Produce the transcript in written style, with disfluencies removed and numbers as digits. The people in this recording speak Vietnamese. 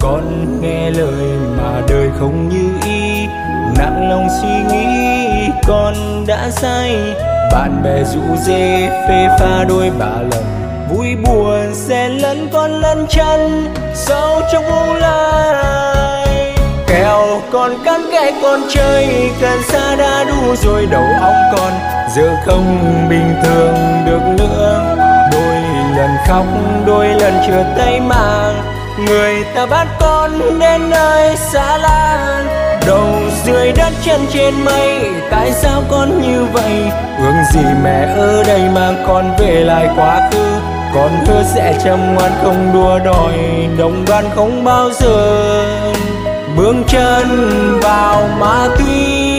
Con nghe lời mà đời không như ý, nặng lòng suy nghĩ con đã sai. Bạn bè rủ rê phê pha đôi ba lần, vui buồn xen lẫn con lẫn chân sâu trong u lai. Kẻo con cắm cái con chơi cần xa đã đủ rồi, đầu óc con giờ không bình thường được nữa. Đôi lần khóc đôi lần trượt tay mà người ta bắt con đến nơi xa lạ. Đầu dưới đất chân trên mây, tại sao con như vậy? Ước gì mẹ ở đây mang con về lại quá khứ. Con hứa sẽ chăm ngoan không đua đòi, đồng đoan không bao giờ bước chân vào ma túy.